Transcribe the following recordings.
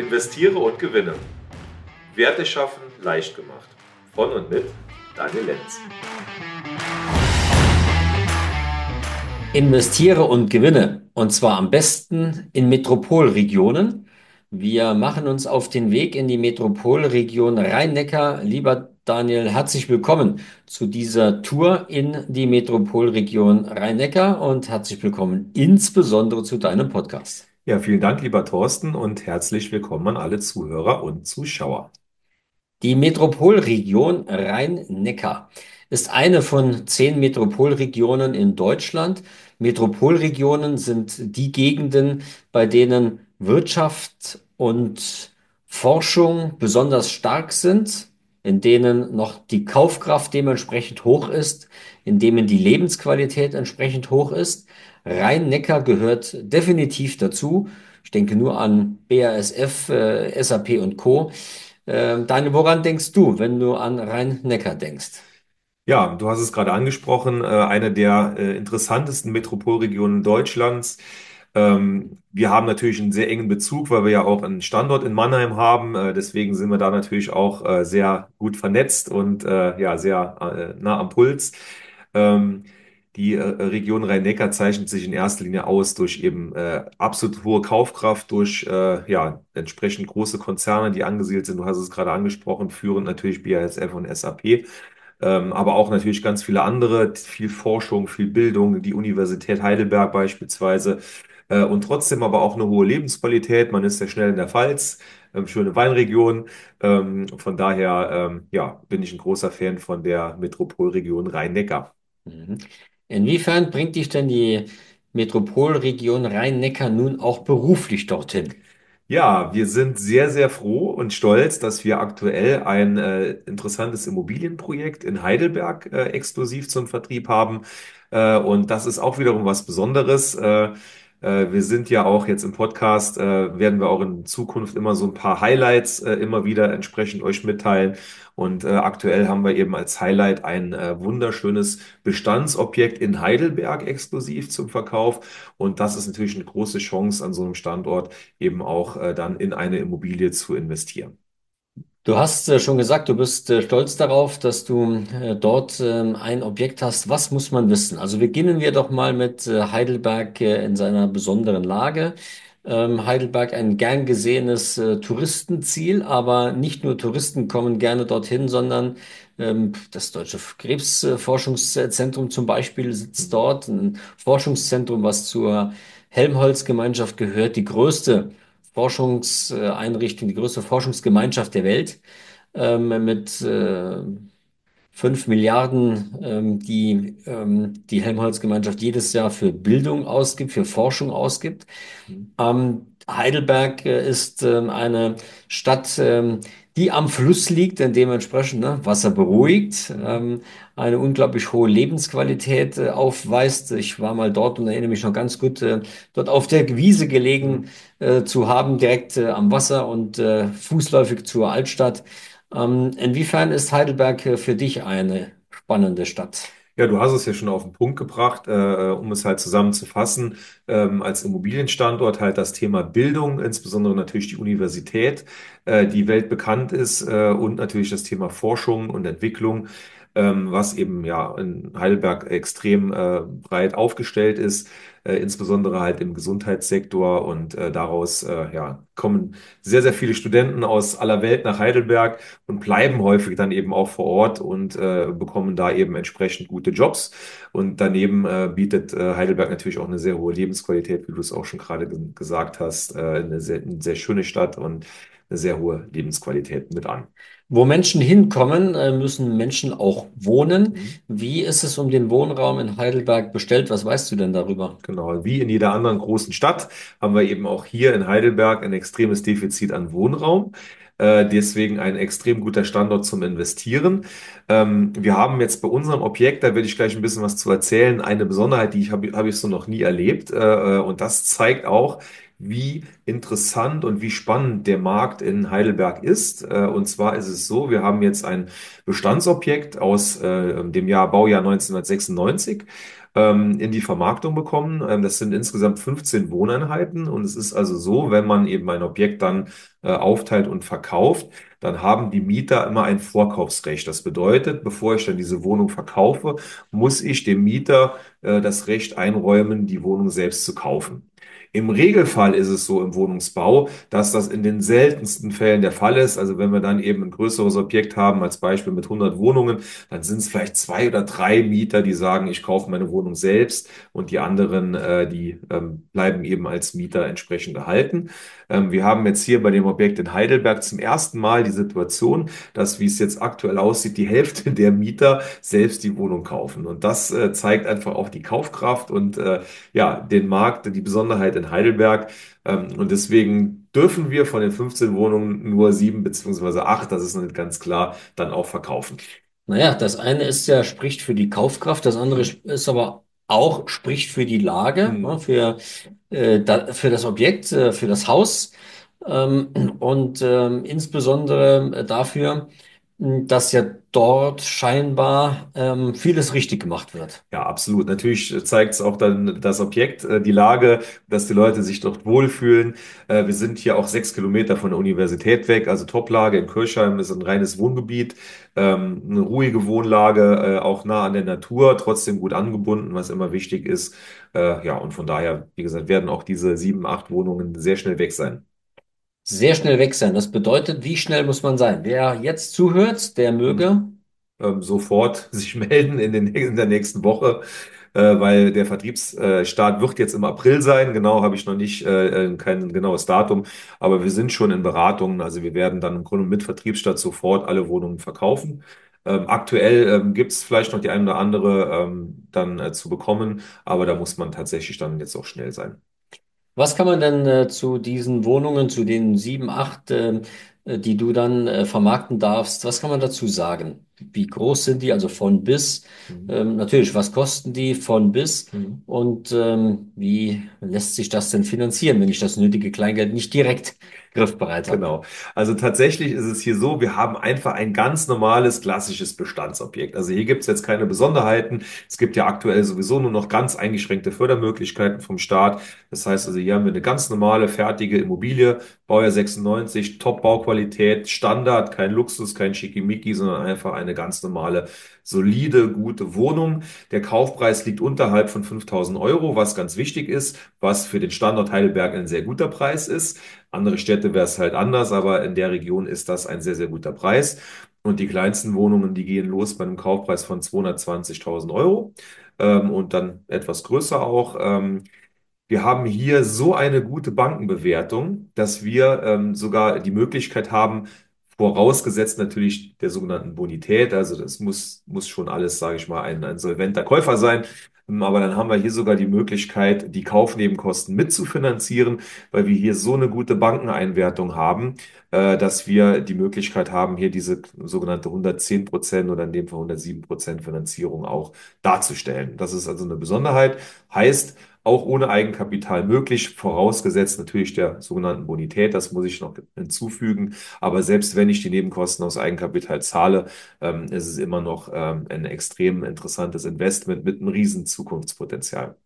Investiere und gewinne. Werte schaffen leicht gemacht. Von und mit Daniel Lenz. Investiere und gewinne. Und zwar am besten in Metropolregionen. Wir machen uns auf den Weg in die Metropolregion Rhein-Neckar. Lieber Daniel, herzlich willkommen zu dieser Tour in die Metropolregion Rhein-Neckar und herzlich willkommen insbesondere zu deinem Podcast. Ja, vielen Dank, lieber Thorsten, und herzlich willkommen an alle Zuhörer und Zuschauer. Die Metropolregion Rhein-Neckar ist eine von 10 Metropolregionen in Deutschland. Metropolregionen sind die Gegenden, bei denen Wirtschaft und Forschung besonders stark sind, in denen noch die Kaufkraft dementsprechend hoch ist, in denen die Lebensqualität entsprechend hoch ist. Rhein-Neckar gehört definitiv dazu. Ich denke nur an BASF, SAP und Co. Daniel, woran denkst du, wenn du an Rhein-Neckar denkst? Ja, du hast es gerade angesprochen, eine der interessantesten Metropolregionen Deutschlands. Wir haben natürlich einen sehr engen Bezug, weil wir ja auch einen Standort in Mannheim haben. Deswegen sind wir da natürlich auch sehr gut vernetzt und ja, sehr nah am Puls. Ähm, Die Region Rhein-Neckar zeichnet sich in erster Linie aus durch eben absolut hohe Kaufkraft, durch ja, entsprechend große Konzerne, die angesiedelt sind. Du hast es gerade angesprochen, führend natürlich BASF und SAP. Aber auch natürlich ganz viele andere, viel Forschung, viel Bildung, die Universität Heidelberg beispielsweise. Und trotzdem aber auch eine hohe Lebensqualität. Man ist sehr schnell in der Pfalz, schöne Weinregion. Von daher, ja, bin ich ein großer Fan von der Metropolregion Rhein-Neckar. Mhm. Inwiefern bringt dich denn die Metropolregion Rhein-Neckar nun auch beruflich dorthin? Ja, wir sind sehr, sehr froh und stolz, dass wir aktuell ein interessantes Immobilienprojekt in Heidelberg exklusiv zum Vertrieb haben. Und das ist auch wiederum was Besonderes. Wir sind ja auch jetzt im Podcast, werden wir auch in Zukunft immer so ein paar Highlights immer wieder entsprechend euch mitteilen. Und aktuell haben wir eben als Highlight ein wunderschönes Bestandsobjekt in Heidelberg exklusiv zum Verkauf. Und das ist natürlich eine große Chance an so einem Standort eben auch dann in eine Immobilie zu investieren. Du hast schon gesagt, du bist stolz darauf, dass du dort ein Objekt hast. Was muss man wissen? Also beginnen wir doch mal mit Heidelberg in seiner besonderen Lage. Heidelberg ein gern gesehenes Touristenziel, aber nicht nur Touristen kommen gerne dorthin, sondern das Deutsche Krebsforschungszentrum zum Beispiel sitzt dort, ein Forschungszentrum, was zur Helmholtz-Gemeinschaft gehört, die größte Forschungseinrichtung, die größte Forschungsgemeinschaft der Welt, mit 5 Milliarden, die Helmholtz-Gemeinschaft jedes Jahr für Bildung ausgibt, für Forschung ausgibt. Heidelberg ist eine Stadt, die am Fluss liegt, und dementsprechend Wasser beruhigt, eine unglaublich hohe Lebensqualität aufweist. Ich war mal dort und erinnere mich noch ganz gut, dort auf der Wiese gelegen zu haben, direkt am Wasser und fußläufig zur Altstadt. Inwiefern ist Heidelberg für dich eine spannende Stadt? Ja, du hast es ja schon auf den Punkt gebracht, um es halt zusammenzufassen. Als Immobilienstandort halt das Thema Bildung, insbesondere natürlich die Universität, die weltbekannt ist, und natürlich das Thema Forschung und Entwicklung, was eben ja in Heidelberg extrem breit aufgestellt ist, insbesondere halt im Gesundheitssektor, und daraus ja, kommen sehr, sehr viele Studenten aus aller Welt nach Heidelberg und bleiben häufig dann eben auch vor Ort und bekommen da eben entsprechend gute Jobs. Und daneben bietet Heidelberg natürlich auch eine sehr hohe Lebensqualität, wie du es auch schon gerade gesagt hast, eine sehr schöne Stadt und eine sehr hohe Lebensqualität mit an. Wo Menschen hinkommen, müssen Menschen auch wohnen. Mhm. Wie ist es um den Wohnraum in Heidelberg bestellt? Was weißt du denn darüber? Genau, wie in jeder anderen großen Stadt haben wir eben auch hier in Heidelberg ein extremes Defizit an Wohnraum. Deswegen ein extrem guter Standort zum Investieren. Wir haben jetzt bei unserem Objekt, da werde ich gleich ein bisschen was zu erzählen, eine Besonderheit, die habe ich so noch nie erlebt. Und das zeigt auch, wie interessant und wie spannend der Markt in Heidelberg ist. Und zwar ist es so, wir haben jetzt ein Bestandsobjekt aus dem Baujahr 1996 in die Vermarktung bekommen. Das sind insgesamt 15 Wohneinheiten, und es ist also so, wenn man eben ein Objekt dann aufteilt und verkauft, dann haben die Mieter immer ein Vorkaufsrecht. Das bedeutet, bevor ich dann diese Wohnung verkaufe, muss ich dem Mieter das Recht einräumen, die Wohnung selbst zu kaufen. Im Regelfall ist es so im Wohnungsbau, dass das in den seltensten Fällen der Fall ist. Also wenn wir dann eben ein größeres Objekt haben, als Beispiel mit 100 Wohnungen, dann sind es vielleicht zwei oder drei Mieter, die sagen, ich kaufe meine Wohnung selbst, und die anderen, die bleiben eben als Mieter entsprechend erhalten. Wir haben jetzt hier bei dem Objekt in Heidelberg zum ersten Mal die Situation, dass, wie es jetzt aktuell aussieht, die Hälfte der Mieter selbst die Wohnung kaufen. Und das zeigt einfach auch die Kaufkraft und ja, den Markt, die Besonderheit in Heidelberg. Und deswegen dürfen wir von den 15 Wohnungen nur 7 beziehungsweise 8, das ist noch nicht ganz klar, dann auch verkaufen. Naja, das eine ist ja, spricht für die Kaufkraft, das andere Hm. ist aber auch, spricht für die Lage, Hm. ne, für das Objekt, für das Haus und insbesondere dafür, dass ja dort scheinbar vieles richtig gemacht wird. Ja, absolut. Natürlich zeigt es auch dann das Objekt, die Lage, dass die Leute sich dort wohlfühlen. Wir sind hier auch 6 Kilometer von der Universität weg, also Toplage in Kirchheim ist ein reines Wohngebiet, eine ruhige Wohnlage, auch nah an der Natur, trotzdem gut angebunden, was immer wichtig ist. Ja, und von daher, wie gesagt, werden auch diese 7, 8 Wohnungen sehr schnell weg sein. Sehr schnell weg sein. Das bedeutet, wie schnell muss man sein? Wer jetzt zuhört, der möge. Sofort sich melden in der nächsten Woche, weil der Vertriebsstart wird jetzt im April sein. Genau habe ich noch nicht kein genaues Datum, aber wir sind schon in Beratungen. Also wir werden dann im Grunde mit Vertriebsstart sofort alle Wohnungen verkaufen. Aktuell gibt es vielleicht noch die eine oder andere dann zu bekommen, aber da muss man tatsächlich dann jetzt auch schnell sein. Was kann man denn zu diesen Wohnungen, zu den sieben, acht, die du dann vermarkten darfst, was kann man dazu sagen? Wie groß sind die? Also von bis. Mhm. Natürlich, was kosten die von bis? Mhm. Und wie lässt sich das denn finanzieren, wenn ich das nötige Kleingeld nicht direkt griffbereit habe? Genau. Also tatsächlich ist es hier so, wir haben einfach ein ganz normales, klassisches Bestandsobjekt. Also hier gibt es jetzt keine Besonderheiten. Es gibt ja aktuell sowieso nur noch ganz eingeschränkte Fördermöglichkeiten vom Staat. Das heißt also, hier haben wir eine ganz normale, fertige Immobilie, Baujahr 96, Top-Bauqualität, Standard, kein Luxus, kein Schickimicki, sondern einfach eine ganz normale, solide, gute Wohnung. Der Kaufpreis liegt unterhalb von 5.000 Euro, was ganz wichtig ist, was für den Standort Heidelberg ein sehr guter Preis ist. Andere Städte wäre es halt anders, aber in der Region ist das ein sehr, sehr guter Preis. Und die kleinsten Wohnungen, die gehen los bei einem Kaufpreis von 220.000 Euro und dann etwas größer auch. Wir haben hier so eine gute Bankenbewertung, dass wir sogar die Möglichkeit haben, vorausgesetzt natürlich der sogenannten Bonität, also das muss schon alles, sage ich mal, ein solventer Käufer sein. Aber dann haben wir hier sogar die Möglichkeit, die Kaufnebenkosten mitzufinanzieren, weil wir hier so eine gute Bankeneinwertung haben, dass wir die Möglichkeit haben, hier diese sogenannte 110% oder in dem Fall 107% Finanzierung auch darzustellen. Das ist also eine Besonderheit. Heißt, auch ohne Eigenkapital möglich, vorausgesetzt natürlich der sogenannten Bonität, das muss ich noch hinzufügen. Aber selbst wenn ich die Nebenkosten aus Eigenkapital zahle, ist es immer noch ein extrem interessantes Investment mit einem riesen Zukunftspotenzial.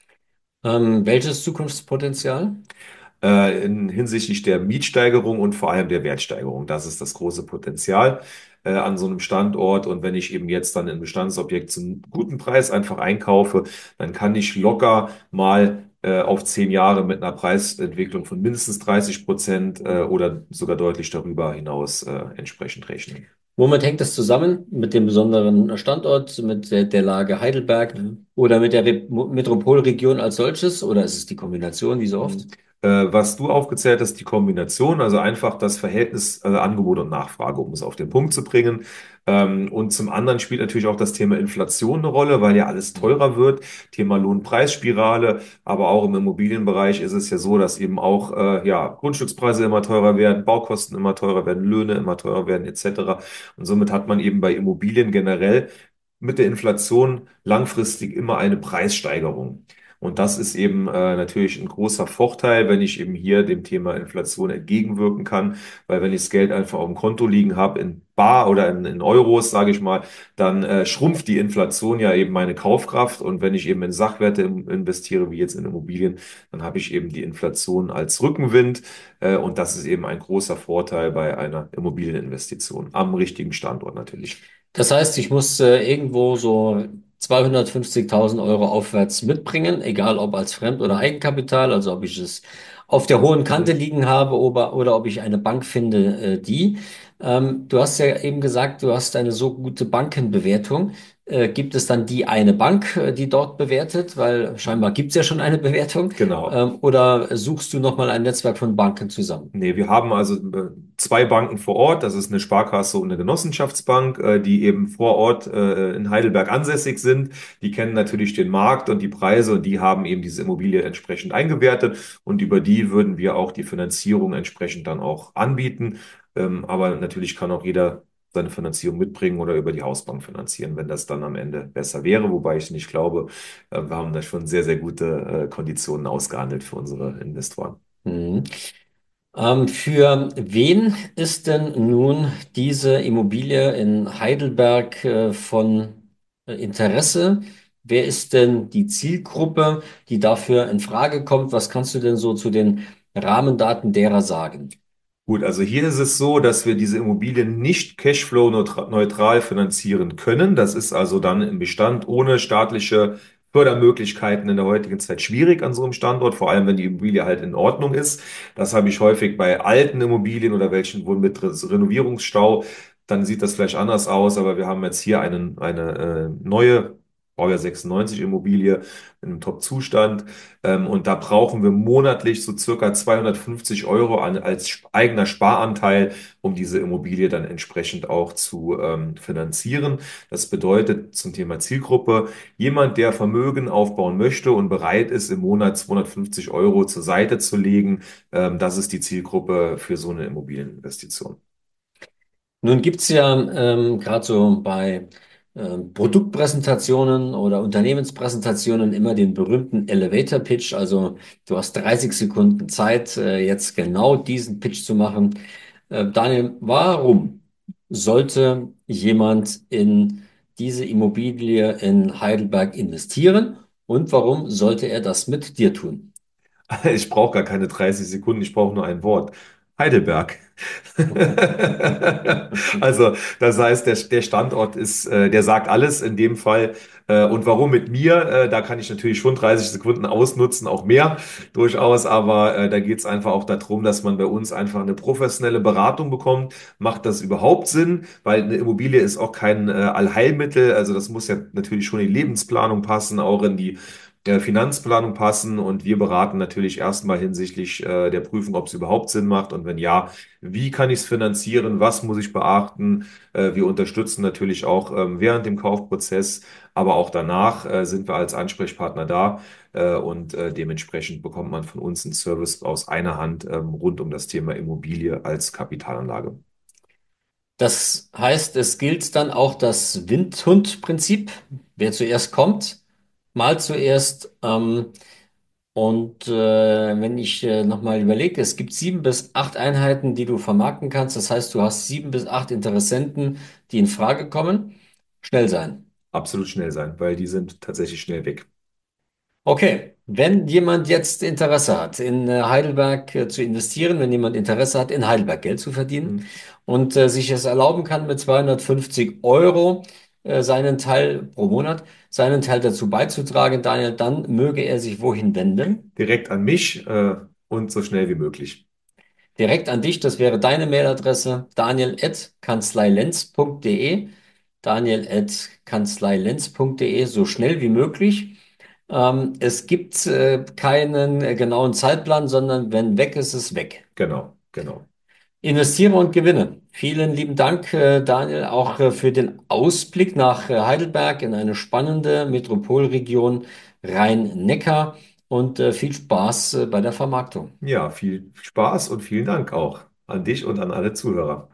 Welches Zukunftspotenzial? Hinsichtlich der Mietsteigerung und vor allem der Wertsteigerung. Das ist das große Potenzial an so einem Standort. Und wenn ich eben jetzt dann ein Bestandsobjekt zum guten Preis einfach einkaufe, dann kann ich locker mal auf 10 Jahre mit einer Preisentwicklung von mindestens 30% oder sogar deutlich darüber hinaus entsprechend rechnen. Womit hängt das zusammen? Mit dem besonderen Standort, mit der Lage Heidelberg Mhm. oder mit der Metropolregion als solches? Oder ist es die Kombination, wie so oft? Mhm. Was du aufgezählt hast, die Kombination, also einfach das Verhältnis Angebot und Nachfrage, um es auf den Punkt zu bringen. Und zum anderen spielt natürlich auch das Thema Inflation eine Rolle, weil ja alles teurer wird. Thema Lohnpreisspirale, aber auch im Immobilienbereich ist es ja so, dass eben auch ja, Grundstückspreise immer teurer werden, Baukosten immer teurer werden, Löhne immer teurer werden, etc. Und somit hat man eben bei Immobilien generell mit der Inflation langfristig immer eine Preissteigerung. Und das ist eben natürlich ein großer Vorteil, wenn ich eben hier dem Thema Inflation entgegenwirken kann, weil wenn ich das Geld einfach auf dem Konto liegen habe, in Bar oder in Euros, sage ich mal, dann schrumpft die Inflation ja eben meine Kaufkraft. Und wenn ich eben in Sachwerte investiere, wie jetzt in Immobilien, dann habe ich eben die Inflation als Rückenwind. Und das ist eben ein großer Vorteil bei einer Immobilieninvestition am richtigen Standort natürlich. Das heißt, ich muss irgendwo so 250.000 Euro aufwärts mitbringen, egal ob als Fremd- oder Eigenkapital, also ob ich es auf der hohen Kante Mhm. liegen habe oder ob ich eine Bank finde, die. Du hast ja eben gesagt, du hast eine so gute Bankenbewertung. Gibt es dann die eine Bank, die dort bewertet? Weil scheinbar gibt es ja schon eine Bewertung. Genau. Oder suchst du nochmal ein Netzwerk von Banken zusammen? Nee, wir haben also zwei Banken vor Ort. Das ist eine Sparkasse und eine Genossenschaftsbank, die eben vor Ort in Heidelberg ansässig sind. Die kennen natürlich den Markt und die Preise und die haben eben diese Immobilie entsprechend eingewertet und über die würden wir auch die Finanzierung entsprechend dann auch anbieten. Aber natürlich kann auch jeder seine Finanzierung mitbringen oder über die Hausbank finanzieren, wenn das dann am Ende besser wäre, wobei ich nicht glaube, wir haben da schon sehr, sehr gute Konditionen ausgehandelt für unsere Investoren. Mhm. Für wen ist denn nun diese Immobilie in Heidelberg von Interesse? Wer ist denn die Zielgruppe, die dafür in Frage kommt? Was kannst du denn so zu den Rahmendaten derer sagen? Gut, also hier ist es so, dass wir diese Immobilien nicht Cashflow-neutral finanzieren können. Das ist also dann im Bestand ohne staatliche Fördermöglichkeiten in der heutigen Zeit schwierig an so einem Standort, vor allem wenn die Immobilie halt in Ordnung ist. Das habe ich häufig bei alten Immobilien oder welchen wohl mit Renovierungsstau. Dann sieht das vielleicht anders aus, aber wir haben jetzt hier eine neue Baujahr 96 Immobilie in einem Top-Zustand. Und da brauchen wir monatlich so circa 250 Euro als eigener Sparanteil, um diese Immobilie dann entsprechend auch zu finanzieren. Das bedeutet zum Thema Zielgruppe, jemand, der Vermögen aufbauen möchte und bereit ist, im Monat 250 Euro zur Seite zu legen, das ist die Zielgruppe für so eine Immobilieninvestition. Nun gibt's ja gerade so bei Produktpräsentationen oder Unternehmenspräsentationen immer den berühmten Elevator Pitch. Also du hast 30 Sekunden Zeit, jetzt genau diesen Pitch zu machen. Daniel, warum sollte jemand in diese Immobilie in Heidelberg investieren und warum sollte er das mit dir tun? Ich brauche gar keine 30 Sekunden, ich brauche nur ein Wort. Heidelberg. Also, das heißt, der Standort ist, der sagt alles in dem Fall. Und warum mit mir? Da kann ich natürlich schon 30 Sekunden ausnutzen, auch mehr durchaus. Aber da geht es einfach auch darum, dass man bei uns einfach eine professionelle Beratung bekommt. Macht das überhaupt Sinn? Weil eine Immobilie ist auch kein Allheilmittel. Also das muss ja natürlich schon in die Lebensplanung passen, auch in die Finanzplanung passen und wir beraten natürlich erstmal hinsichtlich der Prüfung, ob es überhaupt Sinn macht und wenn ja, wie kann ich es finanzieren, was muss ich beachten. Wir unterstützen natürlich auch während dem Kaufprozess, aber auch danach sind wir als Ansprechpartner da und dementsprechend bekommt man von uns einen Service aus einer Hand rund um das Thema Immobilie als Kapitalanlage. Das heißt, es gilt dann auch das Windhund-Prinzip. Wer zuerst kommt, mal zuerst. Und wenn ich nochmal überlege, es gibt 7 bis 8 Einheiten, die du vermarkten kannst. Das heißt, du hast 7 bis 8 Interessenten, die in Frage kommen. Schnell sein. Absolut schnell sein, weil die sind tatsächlich schnell weg. Okay, wenn jemand jetzt Interesse hat, in Heidelberg zu investieren, wenn jemand Interesse hat, in Heidelberg Geld zu verdienen Hm. und sich es erlauben kann, mit 250 Euro seinen Teil pro Monat, seinen Teil dazu beizutragen, Daniel, dann möge er sich wohin wenden? Direkt an mich und so schnell wie möglich. Direkt an dich, das wäre deine Mailadresse, daniel@kanzleilenz.de, daniel@kanzleilenz.de, so schnell wie möglich. Es gibt keinen genauen Zeitplan, sondern wenn weg ist, ist weg. Genau, genau. Investiere und gewinne. Vielen lieben Dank, Daniel, auch für den Ausblick nach Heidelberg in eine spannende Metropolregion Rhein-Neckar und viel Spaß bei der Vermarktung. Ja, viel Spaß und vielen Dank auch an dich und an alle Zuhörer.